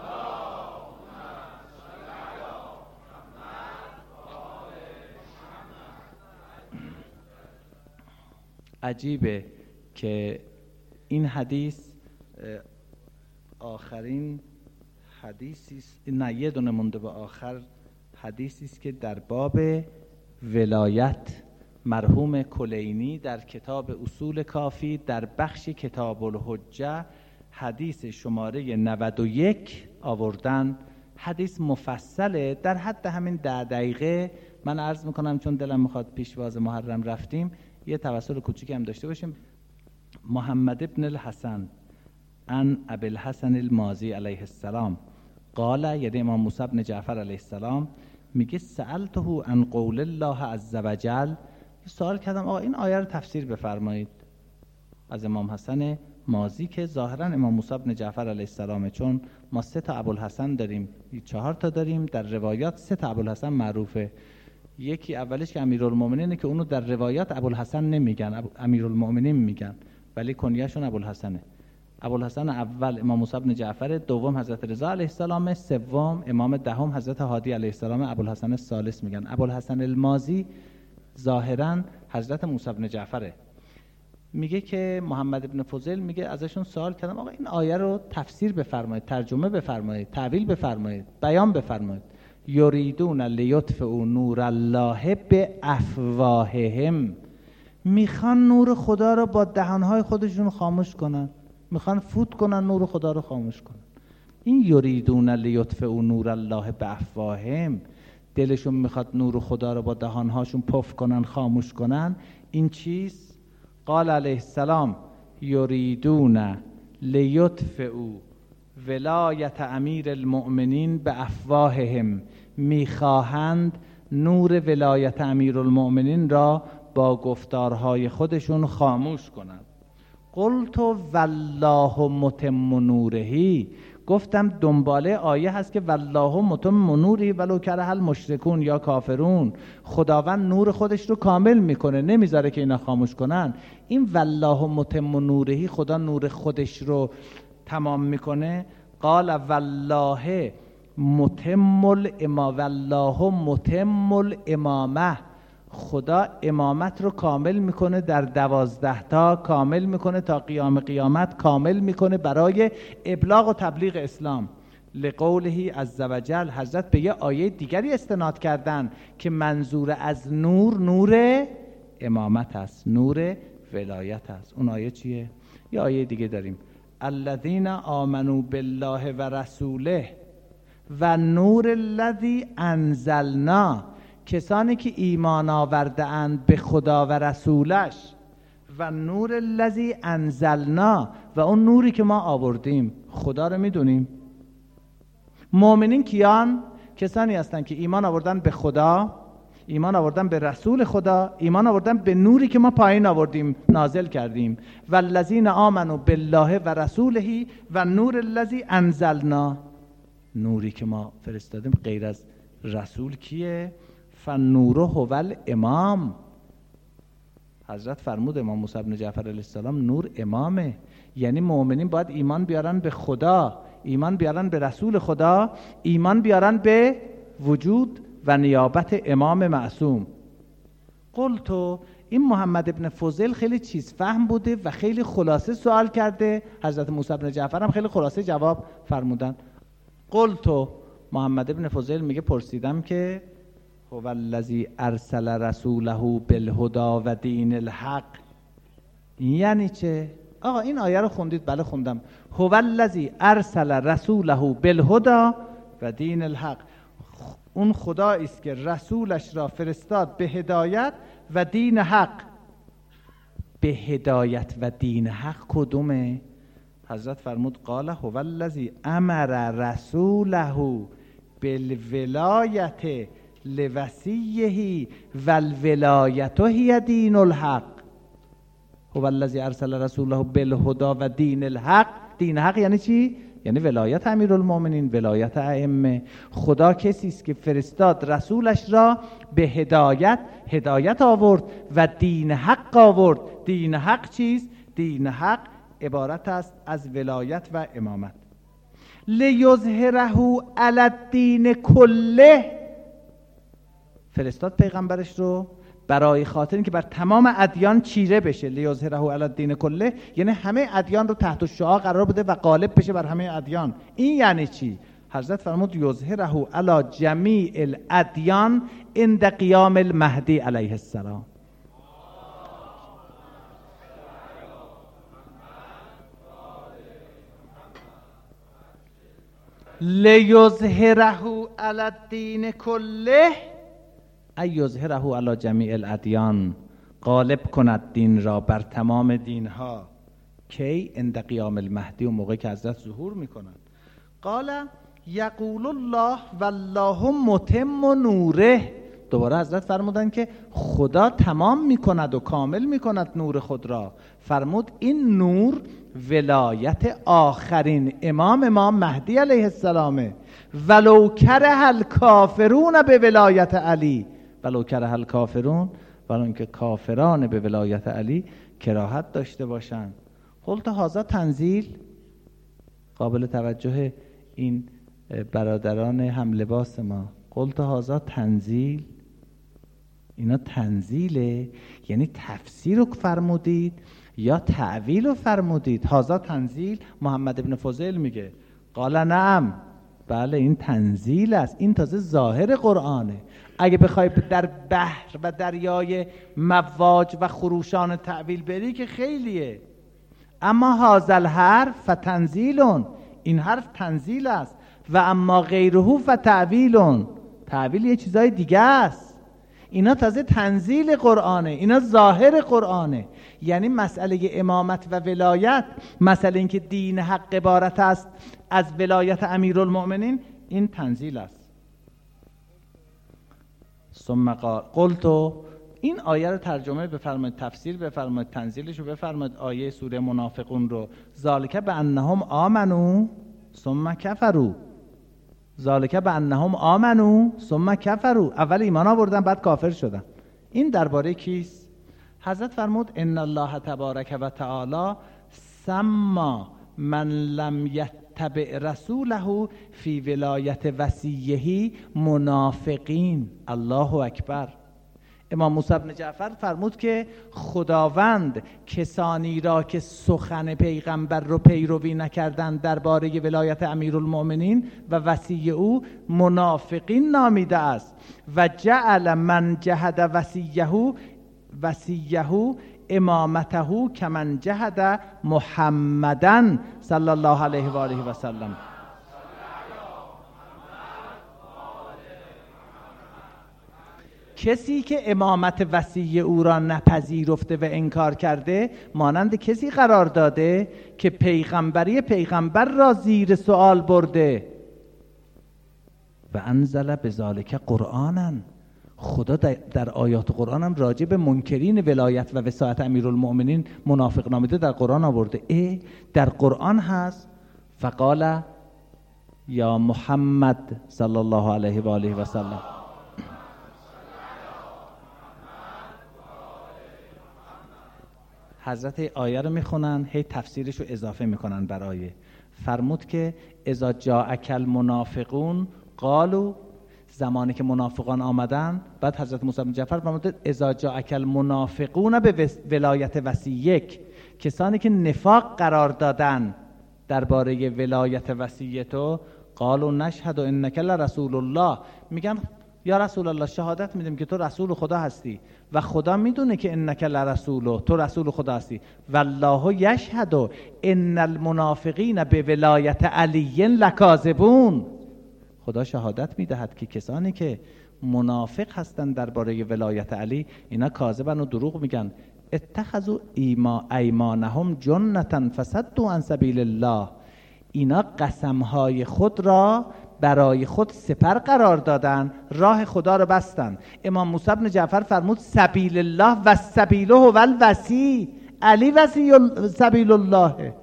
عجیبه که این حدیث آخرین حدیثی است، نه یه دونه مونده به آخر، حدیثی است که در باب ولایت مرحوم کلینی در کتاب اصول کافی در بخش کتاب الحجه حدیث شماره نود و یک آوردن. حدیث مفصله، در حد همین ده دقیقه من عرض میکنم چون دلم میخواد پیشواز محرم رفتیم یه توسل کوچیکی هم داشته باشیم. محمد ابن الحسن ان ابی الحسن المازی علیه السلام قال، یعنی امام موسی بن جعفر علیه السلام میگه سألته عن قول الله عز وجل، سوال کردم آقا این آیه رو تفسیر بفرمایید. از امام حسن ماضی که ظاهرا امام موسی بن جعفر علیه السلام، چون ما سه تا ابوالحسن داریم، چهار تا داریم در روایات، سه تا ابوالحسن معروفه. یکی اولش که امیرالمومنینه که اونو در روایات ابوالحسن نمیگن، امیرالمومنین میگن، ولی کنیه‌شون ابوالحسنه. ابوالحسن اول امام موسی بن جعفر، دوم حضرت رضا علیه السلام، سوم امام دهم حضرت هادی علیه السلام. ابوالحسن الثالث میگن. ابوالحسن الماضی ظاهرا حضرت موسی بن جعفره. میگه که محمد ابن فضیل میگه ازشون سوال کردم آقا این آیه رو تفسیر بفرمایید، ترجمه بفرمایید، تعویل بفرمایید، بیان بفرمایید. یریدون لیطفئوا نور الله بافواههم، میخوان نور خدا رو با دهانهای خودشون خاموش کنن، میخوان فوت کنن نور خدا رو خاموش کنن. این یریدون لیطفئوا نور الله بافواههم، دلشون میخواد نور خدا رو با دهانهاشون پف کنن، خاموش کنن. این چیز قال علیه السلام یریدون لیطفئوا ولایت امیر المؤمنین به افواههم، میخواهند نور ولایت امیر المؤمنین را با گفتارهای خودشون خاموش کنند. قلت والله متم نورهی، گفتم دنباله آیه هست که والله متم نوری ولو کره المشرکون یا کافرون، خداوند نور خودش رو کامل میکنه، نمیذاره که اینا خاموش کنن. این والله متم نورهی، خدا نور خودش رو تمام میکنه. قال والله متم الامام، والله متم الامامه، خدا امامت رو کامل میکنه در دوازده تا، کامل میکنه تا قیام قیامت، کامل میکنه برای ابلاغ و تبلیغ اسلام. لقوله عزوجل، حضرت به یه آیه دیگری استناد کردن که منظور از نور نور امامت است، نور ولایت است. اون آیه چیه؟ یه آیه دیگه داریم، الذین آمنوا بالله و رسوله و نور الذی انزلنا، کسانی که ایمان آورده اند به خدا و رسولش، و نور الذی انزلنا، و اون نوری که ما آوردیم. خدا رو میدونیم. مؤمنین کیان؟ کسانی هستند که ایمان آوردن به خدا، ایمان آوردن به رسول خدا، ایمان آوردن به نوری که ما پایین آوردیم، نازل کردیم. والذین آمنوا بالله و رسوله و نور الذی انزلنا، نوری که ما فرستادیم غیر از رسول کیه؟ فالنور هو الامام. حضرت فرمود امام موسی بن جعفر علیه السلام نور امامه، یعنی مؤمنین باید ایمان بیارن به خدا، ایمان بیارن به رسول خدا، ایمان بیارن به وجود و نیابت امام معصوم. قلتو، این محمد ابن فضیل خیلی چیز فهم بوده و خیلی خلاصه سوال کرده، حضرت موسی بن جعفر هم خیلی خلاصه جواب فرمودن. قلتو، محمد ابن فضیل میگه پرسیدم که هو الذی ارسل رسوله بالهدى و دین الحق، یعنی چه؟ آقا این آیه رو خوندید؟ بله خوندم. هو الذی ارسل رسوله بالهدى و دین الحق، اون خدایی است که رسولش را فرستاد به هدایت و دین حق. به هدایت و دین حق کدومه؟ حضرت فرمود قال هو الذی امر رسوله بالولایت لوصیه و الولایت هی دین الحق. هو الذی ارسل رسوله بالهدى و دین الحق. دین حق یعنی چی؟ یعنی ولایت امیرالمومنین، ولایت ائمه. خدا کسی است که فرستاد رسولش را به هدایت، هدایت آورد و دین حق آورد. دین حق چیست؟ دین حق عبارت است از ولایت و امامت. لیظهره علی الدین کله، فرستاد پیغمبرش رو برای خاطر اینکه بر تمام ادیان چیره بشه. لیظهره علی الدین کله یعنی همه ادیان رو تحت الشعاع قرار بده و غالب بشه بر همه ادیان. این یعنی چی؟ حضرت فرمود یظهره علی جمیع الادیان عند قیام المهدی علیه السلام. لیظهره علی الدین کله ای یظهره علی جمیع الادیان، غالب کند دین را بر تمام دینها. کی؟ عند قیام المهدی، و موقعی که حضرت ظهور میکنند. قال یقول الله والله متم نوره، دوباره حضرت فرمودن که خدا تمام میکند و کامل میکند نور خود را. فرمود این نور ولایت آخرین امام ما مهدی علیه السلامه. ولو کره الکافرون به ولایت علی، ولو کره الکافرون، ولو اینکه کافران به ولایت علی کراهت داشته باشند. قلت هذا تنزیل، قابل توجه این برادران هم لباس ما. قلت هذا تنزیل، اینا تنزیله، یعنی تفسیر رو فرمودید یا تعویل رو فرمودید؟ هذا تنزیل. محمد ابن فضیل میگه قال نعم، بله این تنزیل است، این تازه ظاهر قرآنه. اگه بخوای در بحر و دریای مواج و خروشان تعویل بری که خیلیه. اما هذا الحرف فتنزیلون، این حرف تنزیل است. و اما غیره فتعویلون، تعویل یه چیزای دیگه است. اینا تازه تنزیل قرآنه، اینا ظاهر قرآنه. یعنی مسئله امامت و ولایت، مسئله اینکه دین حق عبارت است از ولایت امیرالمؤمنین، این تنزیل است. ثم قلت، این آیه رو ترجمه بفرمایید، تفسیر بفرمایید، تنزیلش رو بفرمایید. آیه سوره منافقون رو، ذالک بانهم آمنو ثم کفروا، ذالک بانهم آمنو ثم کفروا، اول ایمان آوردن بعد کافر شدن. این درباره کیست؟ حضرت فرمود ان الله تبارک و تعالی سما من لم یتبع رسوله فی ولایت وصیه منافقین. الله اکبر. امام موسی بن جعفر فرمود که خداوند کسانی را که سخن پیغمبر رو پیروی نکردند درباره ولایت امیرالمؤمنین و وصی او منافقین نامیده است. و جعل من جهد وصیه وصیه امامته کمن جهد محمدن صلی الله علیه و آله و سلم. کسی که امامت وصی او را نپذیرفته و انکار کرده، مانند کسی قرار داده که پیغمبری پیغمبر را زیر سوال برده. و انزل بذالک قرآنا، خدا در آیات قرآن هم راجع به منکرین ولایت و وصایت امیرالمؤمنین منافق نامیده در قرآن آورده. ای در قرآن هست فقال یا محمد صلی الله علیه و آله و سلم. حضرت آیه رو میخونن، هی تفسیرش رو اضافه میکنن بر آیه. فرمود که اذا جاءک المنافقون قالوا، زمانی که منافقان آمدن، بعد حضرت موسی بن جعفر فرمود اذا جاءک المنافقون به ولایت وصیک، کسانی که نفاق قرار دادن درباره ولایت وصی تو، قالوا نشهد انک لرسول الله، میگن یا رسول الله شهادت میدیم که تو رسول خدا هستی و خدا میدونه که انک لرسول، تو رسول خدا هستی. والله یشهد ان المنافقین به ولایت علی لکاذبون، خدا شهادت میدهد که کسانی که منافق هستند درباره ولایت علی، اینا کاذبن و دروغ میگن. اتخذوا ایمانهم جنة فصدوا عن سبیل الله، اینا قسمهای خود را برای خود سپر قرار دادن، راه خدا رو بستن. امام موسی بن جعفر فرمود سبیل الله و سبیله و الوصی، علی وصی سبیل الله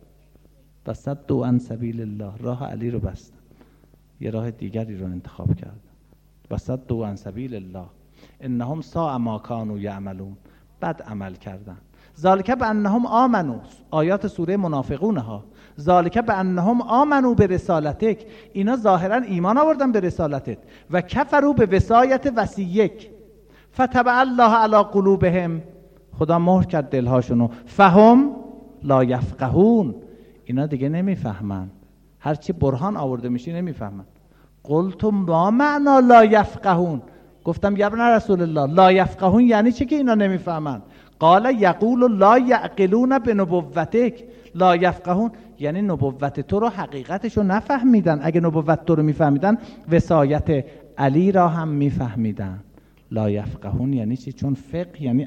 و صدوا عن سبیل الله، راه علی رو بستن، یه راه دیگری رو انتخاب کردن. و صدوا عن سبیل الله انهم ساء ما كانوا یعملون، بد عمل کردن. ذالک بانهم آمنوا، آیات سوره منافقون ها. ذالک بانهم آمنوا به رسالتک، اینا ظاهرا ایمان آوردن به رسالتت. و کفروا به وصایت وصیک فتبع الله علی قلوبهم، خدا مهر کرد دلهاشونو. فهم لا یفقهون، اینا دیگه نمیفهمن، هرچی برهان آورده میشی نمیفهمن. قلت ما معنا لا یفقهون، گفتم یا ابن رسول الله لا یفقهون یعنی چه که اینا نمیفهمن؟ قال یقول لا یعقلون به نبوتک، لا یفقهون یعنی نبوت تو رو، حقیقتش رو نفهمیدن. اگه نبوت تو رو میفهمیدن وصایت علی را هم میفهمیدن. لا یفقهون یعنی چی؟ چون فقه یعنی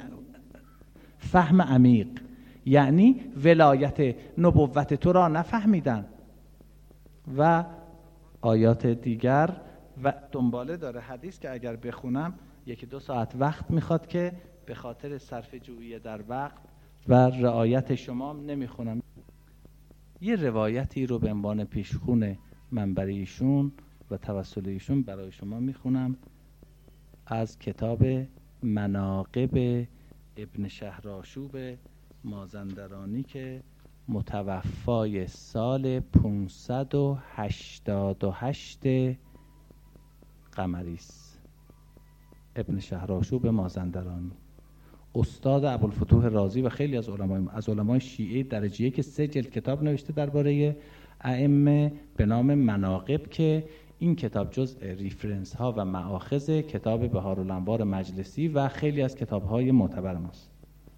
فهم عمیق، یعنی ولایت نبوت تو را نفهمیدن. و آیات دیگر و دنباله داره حدیث که اگر بخونم یکی دو ساعت وقت میخواد که به خاطر صرف جویی در وقت و رعایت شما نمیخونم. یه روایتی رو به عنوان پیشخون منبر ایشون و توسل ایشون برای شما میخونم از کتاب مناقب ابن شهرآشوب مازندرانی که متوفای سال پانصد و هشتاد و هشت قمری است. ابن شهرآشوب مازندرانی استاد ابوالفتوح رازی و خیلی از علمای از علمای شیعه درجه یک که سه جلد کتاب نوشته درباره ائمه به نام مناقب که این کتاب جزء ریفرنس ها و مآخذ کتاب بهارالانوار مجلسی و خیلی از کتاب های معتبر ماست.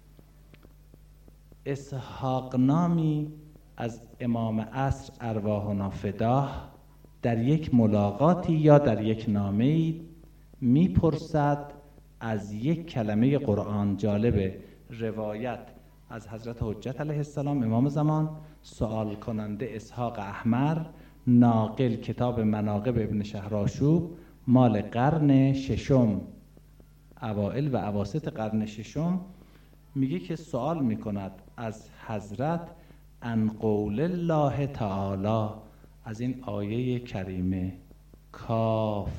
اسحاق نامی از امام عصر ارواحنا فداه در یک ملاقاتی یا در یک نامه‌ای میپرسد از یک کلمه قرآن. جالبه، روایت از حضرت حجت علیه السلام امام زمان، سوال کننده اسحاق احمر، ناقل کتاب مناقب ابن شهرآشوب مال قرن ششم، اوائل و اواسط قرن ششم، میگه که سوال میکند از حضرت عن قول الله تعالی، از این آیه کریمه کاف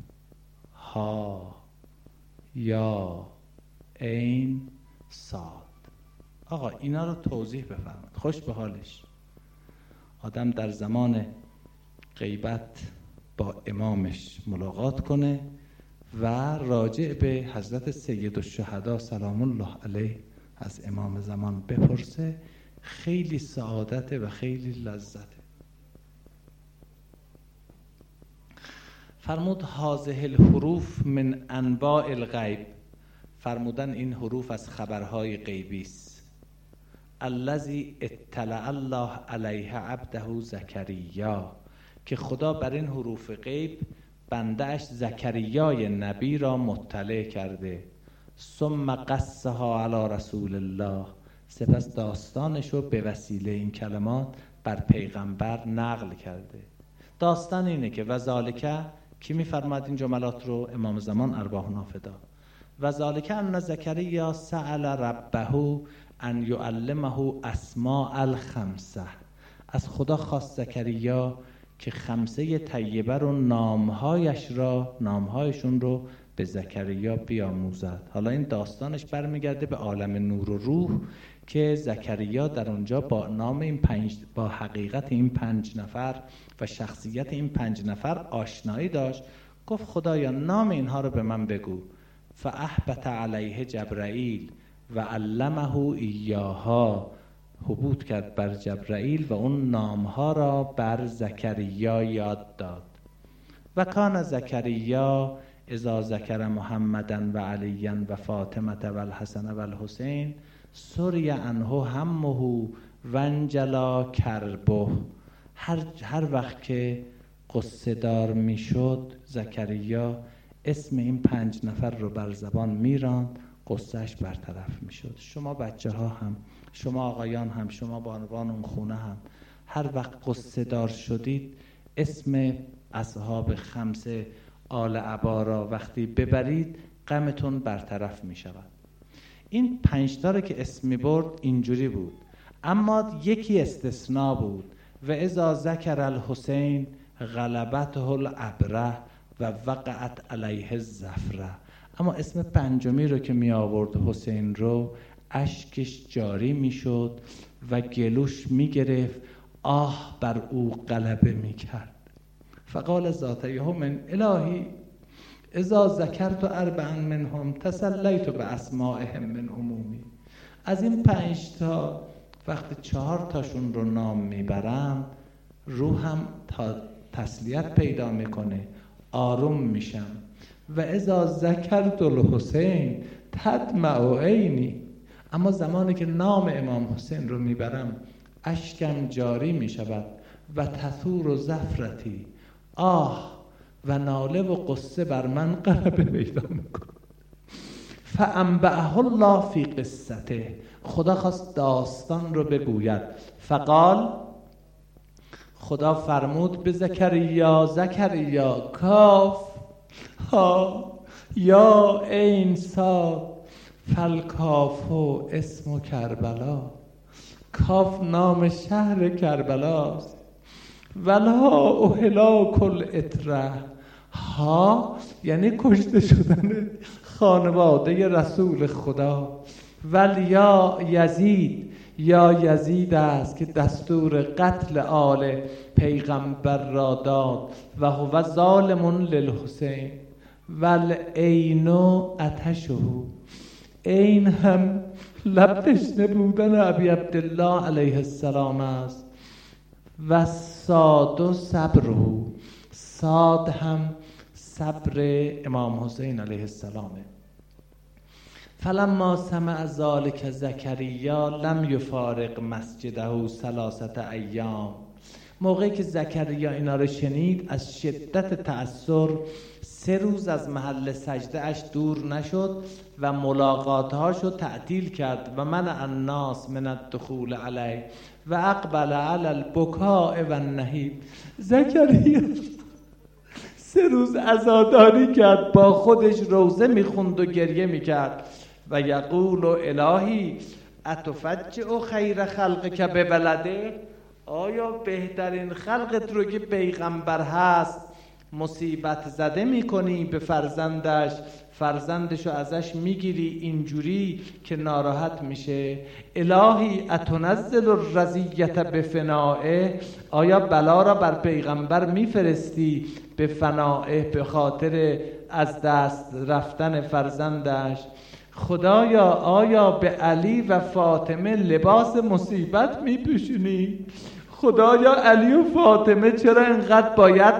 ها یا عین صاد. آقا اینا رو توضیح بفرمایید. خوش به حالش آدم در زمان غیبت با امامش ملاقات کنه و راجع به حضرت سید الشهدا سلام الله علیه از امام زمان بپرسه، خیلی سعادته و خیلی لذته. فرمود هذه الحروف من انباء الغیب، فرمودن این حروف از خبرهای غیبی است. الذی اطلع الله علیه عبده زکریا، که خدا بر این حروف غیب بنده‌اش زکریای نبی را مطلع کرده. ثم قصها علی رسول الله، سپس داستانش رو به وسیله این کلمات بر پیغمبر نقل کرده. داستان اینه که وذالک، کی میفرماد این جملات رو؟ امام زمان ارواحنا فدا. وذالک ان زکریا سأل ربه ان یعلمه اسماء الخمسه، از خدا خواست زکریا که خمسه طیبه رو نامهایش را نامهایشون رو به زکریا بیاموزد. حالا این داستانش برمیگرده به عالم نور و روح که زکریا در اونجا با نام این پنج، با حقیقت این پنج نفر و شخصیت این پنج نفر آشنایی داشت. گفت خدایا نام اینها رو به من بگو. فاحبط علیه جبرائیل و علمه ایاها، حبوط کرد بر جبرائیل و اون نامها را بر زکریا یاد داد. و کان زکریا اذا ذکر محمدن و علیان و فاطمه و الحسن و الحسین سری عنه همه و انجلا کربه. هر, هر وقت که قصه دار می شد زکریا اسم این پنج نفر رو بر زبان میراند، قصهش برطرف می شد. شما بچه ها هم، شما آقایان هم، شما بانوان اون خونه هم، هر وقت قصه دار شدید اسم اصحاب خمسه آل عبا را وقتی ببرید غمتون برطرف می شود. این پنج تا رو که اسم می برد اینجوری بود، اما یکی استثناء بود. و اذا ذکر الحسین غلبته العبره و وقعت علیه الزفره. اما اسم پنجمی رو که می آورد حسین رو، اشکش جاری می شد و گلوش می گرفت، آه بر او غلبه می کرد. فقال ذات یوم الهی اذا ذکرت اربعا منهم تسلیت به اسمائهم من عمومی. از این پنج تا وقت چهار تاشون رو نام میبرم روحم تا تسلیت پیدا میکنه، آروم میشم. و اذا ذکرت الحسین تدمع عینی، اما زمانی که نام امام حسین رو میبرم اشکم جاری میشود. و تثور و زفرتی، آه و ناله و قصه بر من غلبه پیدا میکنه. فانبأه الله فی قصته، خدا خواست داستان رو بگوید. فقال، خدا فرمود به زکریا زکریا کاف ها یا عین صاد فالکافو اسم کربلا. کاف نام شهر کربلاست. ولا اهلا کل اطره. ها یعنی کشته شدن خانواده رسول خدا. ولیا یزید یا یزید است که دستور قتل آل پیغمبر را داد و هو ظالم للحسین. والعین عطشه. عین هم لب تشنه بودن ابی عبدالله علیه السلام است. و صاد صبره. صاد هم صبر امام حسین علیه السلامه. فلما سمع ذلک زکریا لم یفارق مسجده ثلاثه ایام. موقعی که زکریا اینا رو شنید از شدت تأثر سه روز از محل سجده اش دور نشد و ملاقاتهاشو تعطیل کرد. و من الناس من الدخول علیه و اقبل علی البکاء و النهیب. زکریا سه روز عزاداری کرد، با خودش روزه میخوند و گریه میکرد. و یقول الهی اتفجع خیر خلقک به ولده. آیا بهترین خلقت رو که پیغمبر هست مصیبت زده میکنی به فرزندش، فرزندشو ازش میگیری اینجوری که ناراحت میشه؟ الهی اتنزل الرزیت به فنائه. آیا بلا را بر پیغمبر میفرستی به فنائه، به خاطر از دست رفتن فرزندش؟ خدایا آیا به علی و فاطمه لباس مصیبت میپوشونی؟ خدایا علی و فاطمه چرا اینقدر باید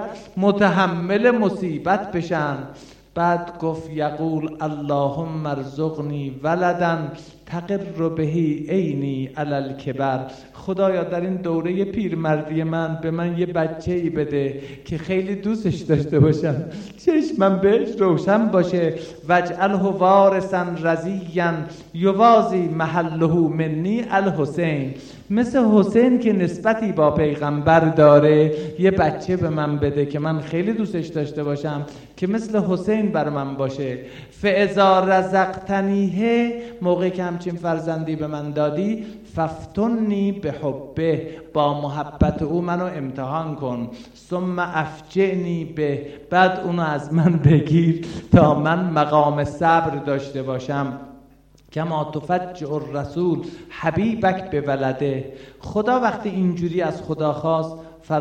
متحمل مصیبت بشن؟ بعد گفت یقول اللهم ارزقنی ولدن تقر بهی عینی علی الکبر. خدایا در این دوره پیرمردی من به من یه بچه‌ای بده که خیلی دوستش داشته باشم، چشمم بهش روشن باشه. واجعله وارثا رضیا یوازی محله منی الحسین. مثل حسین که نسبتی با پیغمبر داره، یه بچه به من بده که من خیلی دوستش داشته باشم، که مثل حسین بر من باشه. فاذا رزقتنیه، موقعی که همچین فرزندی به من دادی، ففتنی به حبه، با محبت او منو امتحان کن. ثم افجعنی به، بعد اونو از من بگیر تا من مقام صبر داشته باشم. کما تفجع الرسول حبیبک به ولده. خدا وقتی اینجوری از خدا خواست،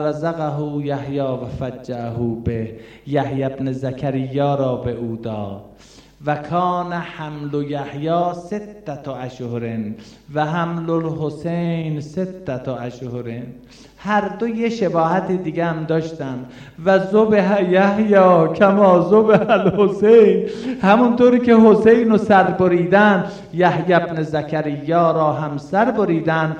فرزقه یحیی و فجعه به، یحیی ابن زکریا را به او داد. و کان حمل یحیی ستت اشهر و حمل الحسین ستت اشهر. هر دو یه شباهت دیگه هم داشتن. و ذبح یحیی کما ذبح الحسین، همونطوری که حسین رو سر بریدن، یحیی ابن زکریا را هم سر بریدن.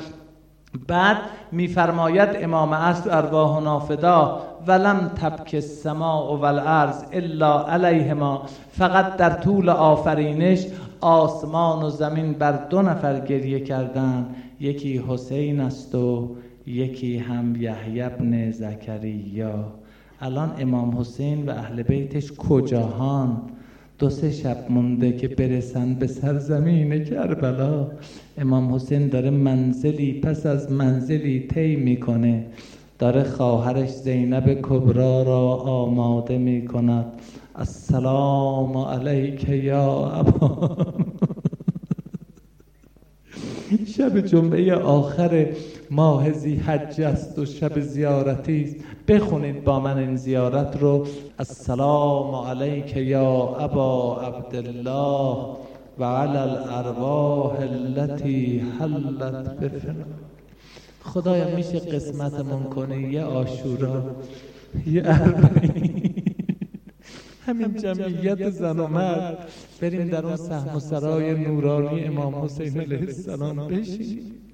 بعد میفرماید امام عصر ارواحنا فدا ولم تبک السماء والارض الا علیهما. فقط در طول آفرینش آسمان و زمین بر دو نفر گریه کردن، یکی حسین است و یکی هم یحیی ابن زکریا. الان امام حسین و اهل بیتش کجاهان؟ دو سه شب مونده که برسن به سرزمین کربلا. امام حسین داره منزلی پس از منزلی طی میکنه، داره خواهرش زینب کبرا را آماده میکند. السلام علیک یا ابا. شب جمعه آخر ماه ذی حج است و شب زیارتی است. بخونید با من این زیارت رو. السلام علیک یا ابا عبدالله و علی الارواح التي حلت بفنا. خدایا میشه قسمتمون کنی یه عاشورا، یه اربعین، همین جمعیت زن و مرد بریم در اون صحن و سرای نورانی امام حسین علیه السلام بشینیم.